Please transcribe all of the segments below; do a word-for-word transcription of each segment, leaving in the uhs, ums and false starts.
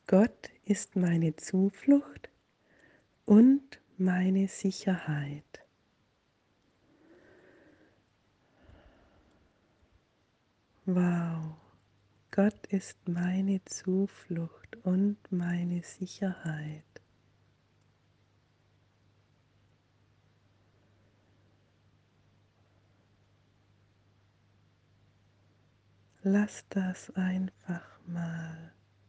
Gott ist meine Zuflucht und meine Sicherheit. Wow, Gott ist meine Zuflucht und meine Sicherheit. Lass das einfach mal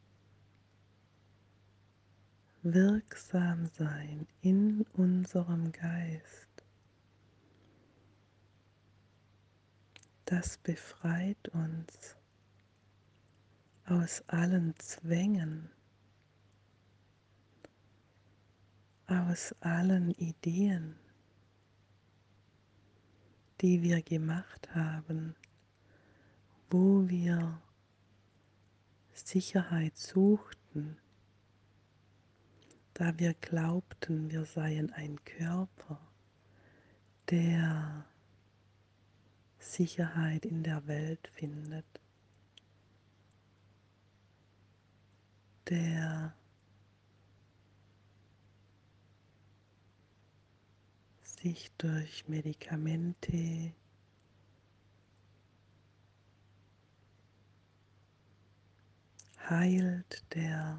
wirksam sein in unserem Geist. Das befreit uns aus allen Zwängen, aus allen Ideen, die wir gemacht haben, wo wir Sicherheit suchten, da wir glaubten, wir seien ein Körper, der Sicherheit in der Welt findet, der sich durch Medikamente heilt, der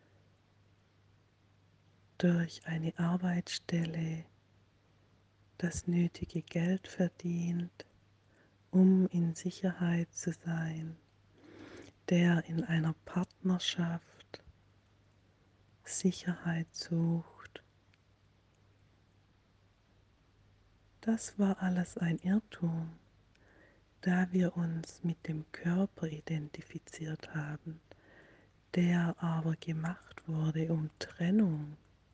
durch eine Arbeitsstelle das nötige Geld verdient, um in Sicherheit zu sein, der in einer Partnerschaft Sicherheit sucht. Das war alles ein Irrtum, da wir uns mit dem Körper identifiziert haben, der aber gemacht wurde, um Trennung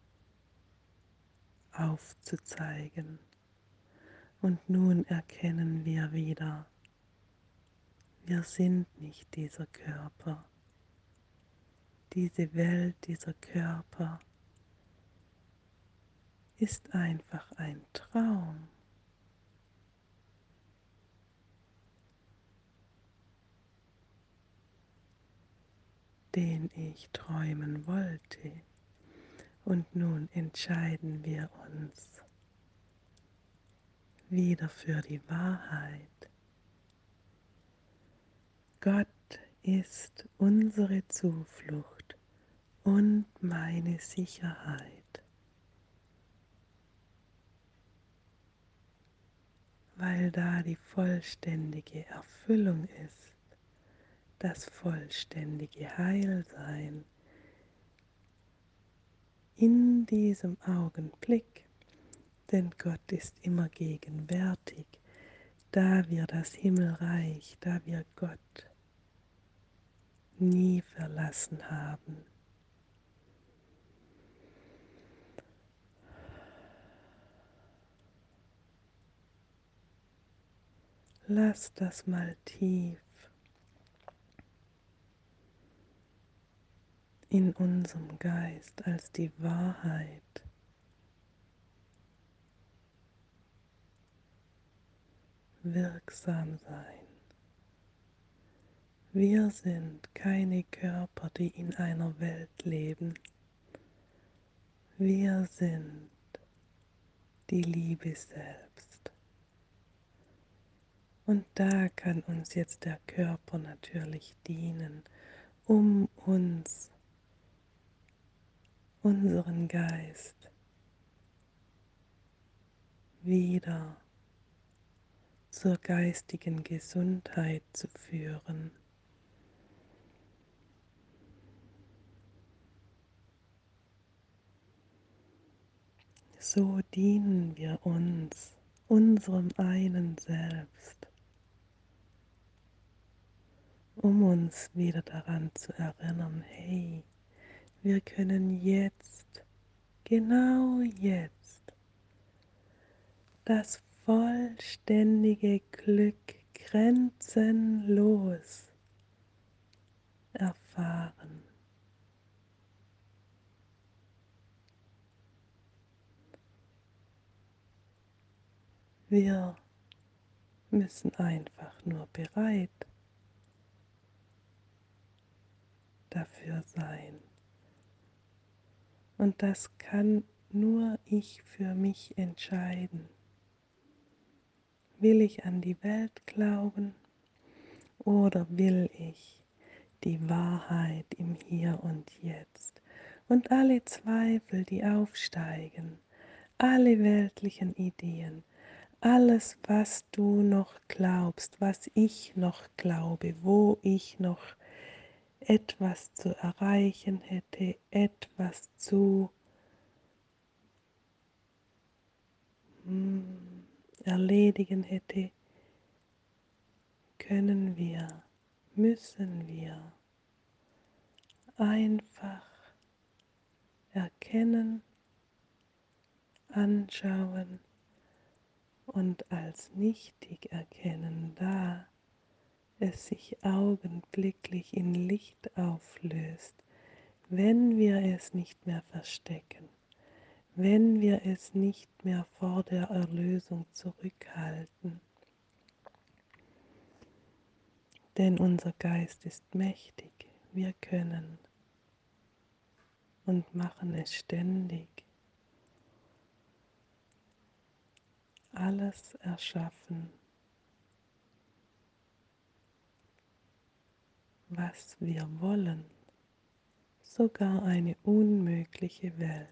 aufzuzeigen. Und nun erkennen wir wieder, wir sind nicht dieser Körper. Diese Welt, dieser Körper ist einfach ein Traum. Den ich träumen wollte. Und nun entscheiden wir uns wieder für die Wahrheit. Gott ist unsere Zuflucht und meine Sicherheit, weil da die vollständige Erfüllung ist, das vollständige Heilsein in diesem Augenblick, denn Gott ist immer gegenwärtig, da wir das Himmelreich, da wir Gott nie verlassen haben. Lass das mal tief in unserem Geist als die Wahrheit wirksam sein. Wir sind keine Körper, die in einer Welt leben. Wir sind die Liebe selbst. Und da kann uns jetzt der Körper natürlich dienen, um uns, unseren Geist wieder zur geistigen Gesundheit zu führen. So dienen wir uns, unserem einen Selbst, um uns wieder daran zu erinnern, hey, wir können jetzt, genau jetzt, das vollständige Glück grenzenlos erfahren. Wir müssen einfach nur bereit dafür sein. Und das kann nur ich für mich entscheiden. Will ich an die Welt glauben oder will ich die Wahrheit im Hier und Jetzt? Und alle Zweifel, die aufsteigen, alle weltlichen Ideen, alles, was du noch glaubst, was ich noch glaube, wo ich noch etwas zu erreichen hätte, etwas zu hm, erledigen hätte, können wir, müssen wir einfach erkennen, anschauen und als nichtig erkennen, da es sich augenblicklich in Licht auflöst, wenn wir es nicht mehr verstecken, wenn wir es nicht mehr vor der Erlösung zurückhalten. Denn unser Geist ist mächtig, wir können und machen es ständig, alles erschaffen, was wir wollen, sogar eine unmögliche Welt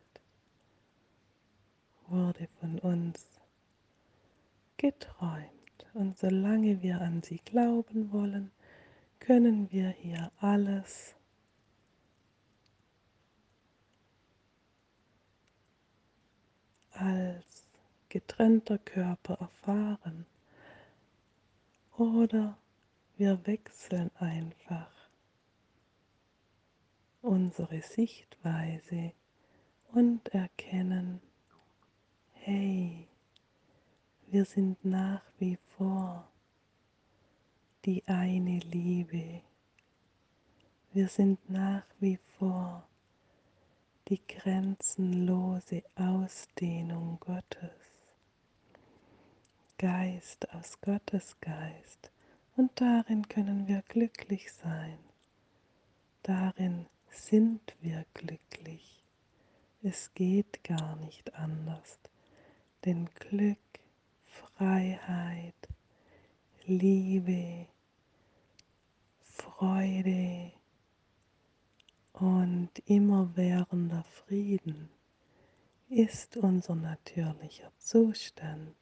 wurde von uns geträumt. Und solange wir an sie glauben wollen, können wir hier alles als getrennter Körper erfahren. Oder wir wechseln einfach unsere Sichtweise und erkennen, hey, wir sind nach wie vor die eine Liebe. Wir sind nach wie vor die grenzenlose Ausdehnung Gottes, Geist aus Gottes Geist. Und darin können wir glücklich sein. Darin sind wir glücklich. Es geht gar nicht anders, denn Glück, Freiheit, Liebe, Freude und immerwährender Frieden ist unser natürlicher Zustand.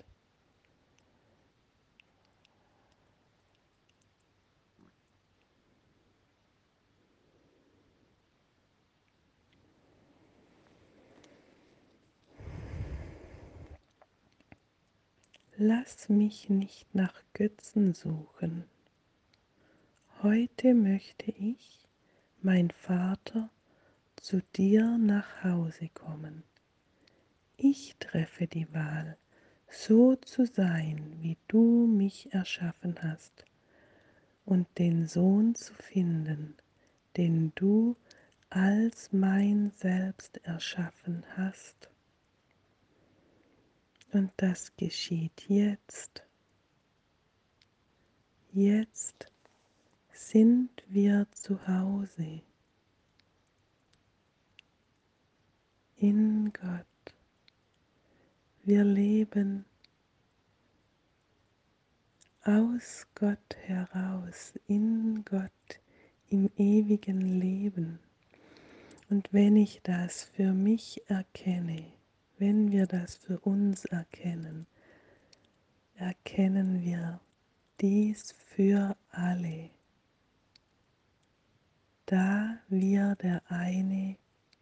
Lass mich nicht nach Götzen suchen. Heute möchte ich, mein Vater, zu dir nach Hause kommen. Ich treffe die Wahl, so zu sein, wie du mich erschaffen hast, und den Sohn zu finden, den du als mein Selbst erschaffen hast. Und das geschieht jetzt. Jetzt sind wir zu Hause in Gott. Wir leben aus Gott heraus, in Gott, im ewigen Leben. Und wenn ich das für mich erkenne, wenn wir das für uns erkennen, erkennen wir dies für alle, da wir der eine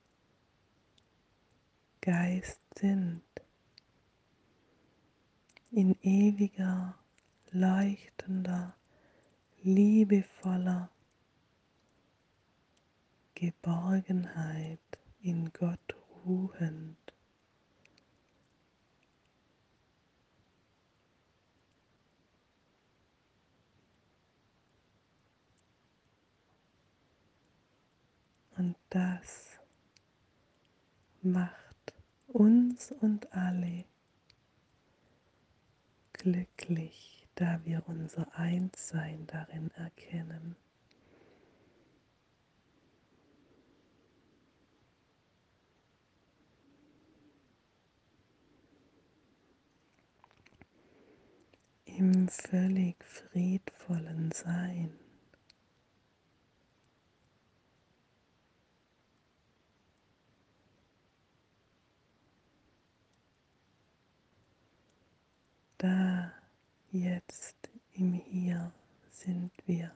Geist sind, in ewiger, leuchtender, liebevoller Geborgenheit in Gott ruhend. Und das macht uns und alle glücklich, da wir unser Einssein darin erkennen. im völlig friedvollen Sein. Da, jetzt im Hier sind wir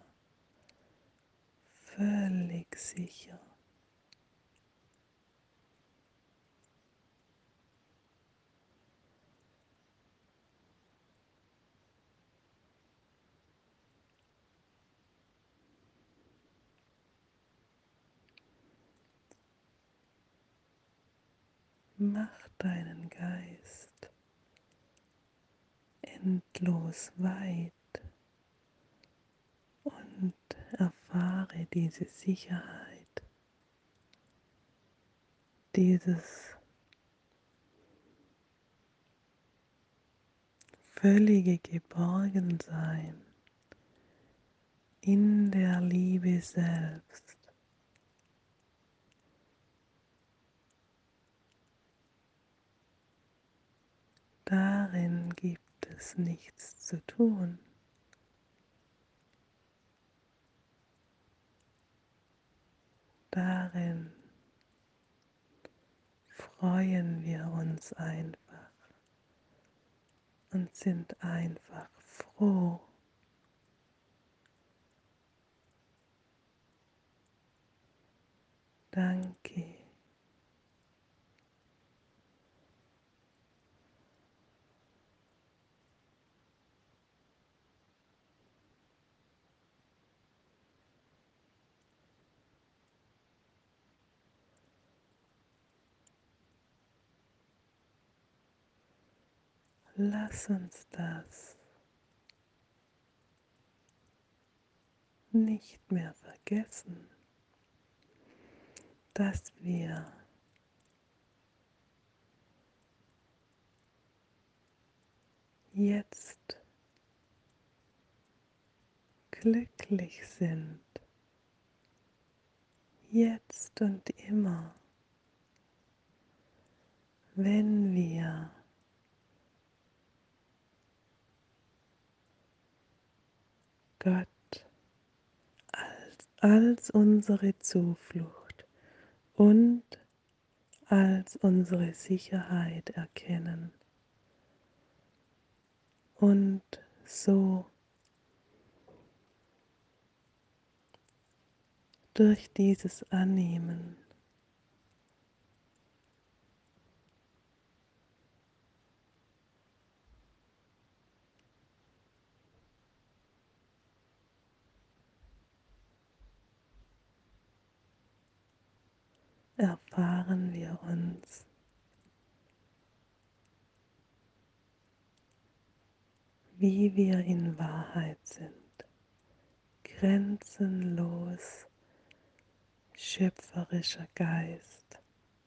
völlig sicher. Mach deinen Geist endlos weit und erfahre diese Sicherheit, dieses völlige Geborgensein in der Liebe selbst. Darin gibt es nichts zu tun. Darin freuen wir uns einfach und sind einfach froh. Danke. Lass uns das nicht mehr vergessen, dass wir jetzt glücklich sind, jetzt und immer, wenn wir Gott als, als unsere Zuflucht und als unsere Sicherheit erkennen und so durch dieses Annehmen erfahren wir uns wie wir in Wahrheit sind, grenzenlos schöpferischer Geist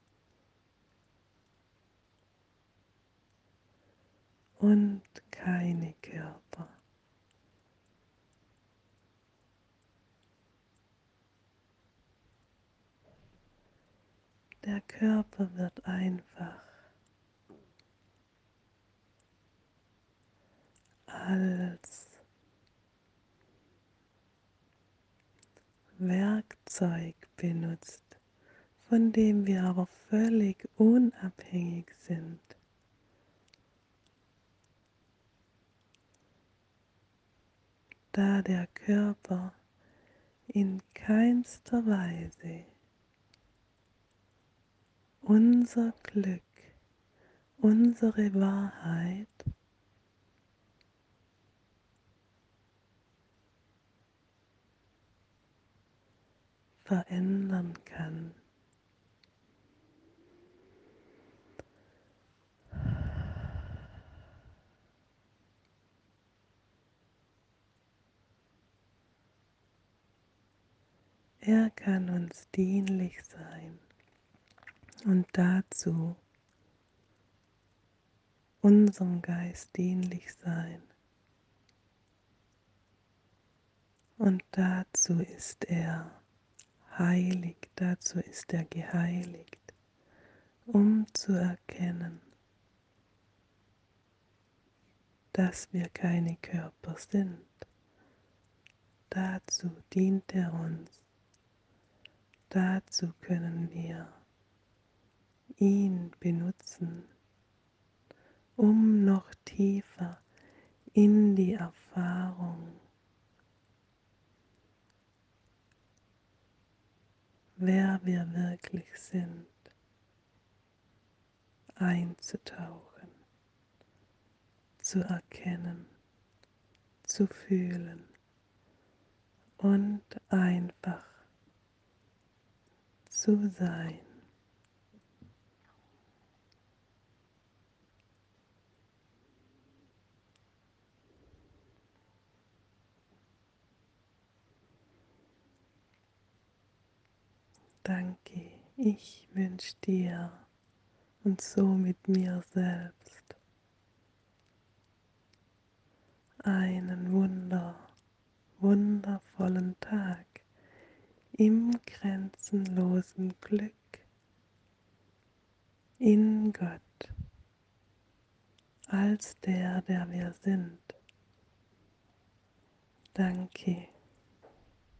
und keine Körper. Der Körper wird einfach als Werkzeug benutzt, von dem wir aber völlig unabhängig sind. Da der Körper in keinster Weise unser Glück, unsere Wahrheit verändern kann. Er kann uns dienlich sein und dazu unserem Geist dienlich sein. Und dazu ist er heilig, dazu ist er geheiligt, um zu erkennen, dass wir keine Körper sind. Dazu dient er uns. Dazu können wir ihn benutzen, um noch tiefer in die Erfahrung, wer wir wirklich sind, einzutauchen, zu erkennen, zu fühlen und einfach zu sein. Danke, ich wünsche dir und somit mir selbst einen wunder, wundervollen Tag im grenzenlosen Glück in Gott, als der, der wir sind. Danke.